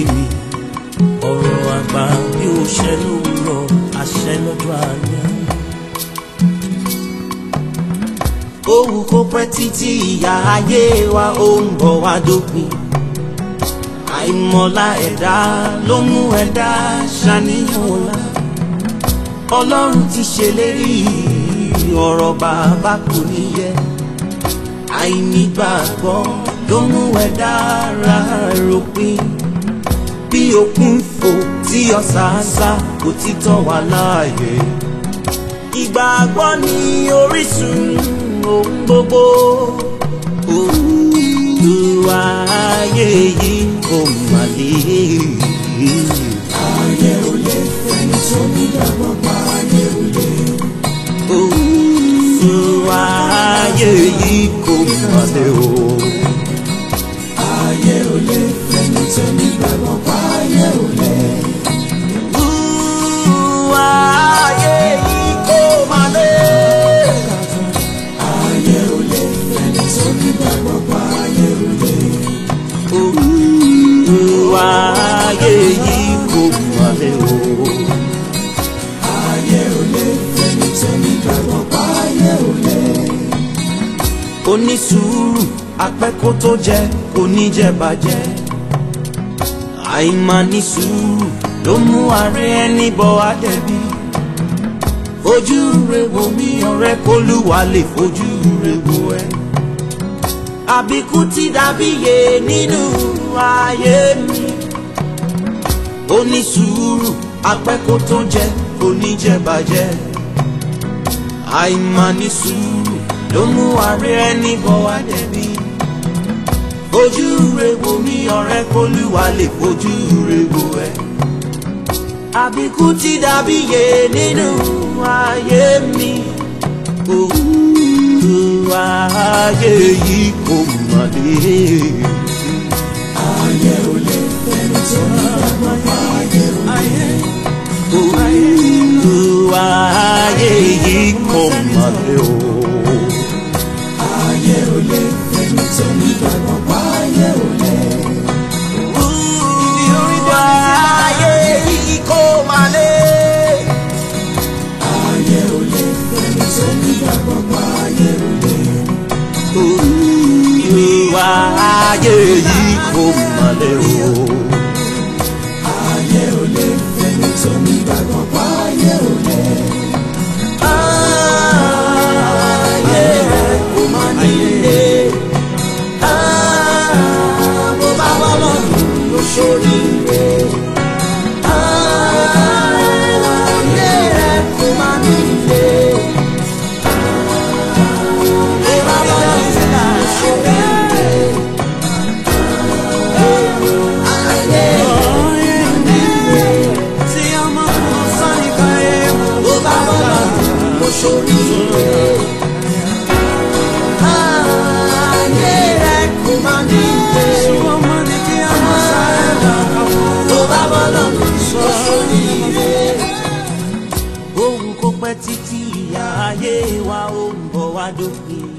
mi ọ̀rọ̀ àgbà bí ó ṣẹ lówùúrọ̀ àṣẹ lọ́jọ́ alẹ́. Òwú kó pẹ́ títí ìyà ayé wa ó ń bọ̀ wá dópin. Àìmọ̀lá ẹ̀dá ló mú ẹ̀dá ṣàníyàn ọ̀la. Ọlọ́run ti ṣèlérí ọ̀rọ̀ bàbá kò ní yẹ. Àìnígbàgbọ́ ló mú ẹ̀dá ra ròpin. Bí òkun fò tí ọ̀sàásá kò ti tọ́ wa láàyè. Ìgbàgbọ́ ni orísun ohun gbogbo. Olúwa ayé yìí kò mà lè. Ayé ò lè fẹ́ni tó nígbàgbọ́ pa ayé ò lè. Olúwa ayé yìí kò mà lè o. Ayé ò lè fẹ́ni tó nígbàgbọ́ pa ayé ò lè. Olúwa ayé yìí kò mà lè. Ayé ò lè fẹ́ni tó nígbàgbọ́ pa ayé ò lè. Olúwa ayé yìí kò mà lè o. Ayé ò lè fẹ́ni tó nígbàgbọ́ pa ayé ò lè. Onísùúrù apẹ́ kó tó jẹ oníjẹbàjẹ́. Àìmáni sùúrù ló mú àárẹ̀ ẹni bọ̀ àdẹ̀bí. Fojú rẹ̀ wò mí ọ̀rẹ́ k'Olúwa lè fojú rẹ̀ wò ẹ́. Àbíkú ti dàbí yè nínú ayé mi. Onísùúrù apẹ́ kó tó jẹ oníjẹbàjẹ́. Àìmáni sùúrù ló mú àárẹ̀ ẹni bọ̀ àdẹ̀bí. Fojú rẹ̀ wò mí ọ̀rẹ́ k'Olúwa lè fojú rẹ̀ wò ẹ́. Àbíkú ti dàbí yè nínú ayé mi. Olúwa ayé yìí kò mà lè. Ayé ò lè fẹ́ni tó nígbàgbọ́ pa ayé ò lè. Olúwa ayé yìí kò mà lè o. Ayé ò lè fẹ́ni tó nígbàgbọ́ pa ayé ò lè. Olúwa ayé yìí kò mà lè. Ayé ò lè fẹ́ni tó nígbàgbọ́ pa ayé ò lè. Olúwa ayé yìí kò mà lè o. Ayé ò lè fẹ́ni tó nígbàgbọ́ pa ayé ò lè. Ayé kò mà lè. Bó bá wà lọ́dún ló ṣoríire. Ayé kò mà lè. Bó bá wà lọ́dún ló ṣoríire. Ayé tí ọmọ kan sáré ká ẹ̀ bó bá wà lọ́dún ló ṣoríire. Ayé kò mà lè. Tó bá bọ́ lọ́nà ṣoríire. Òun kò pẹ́ títí ìyà ayé wa ó ń bọ̀ wá dópin.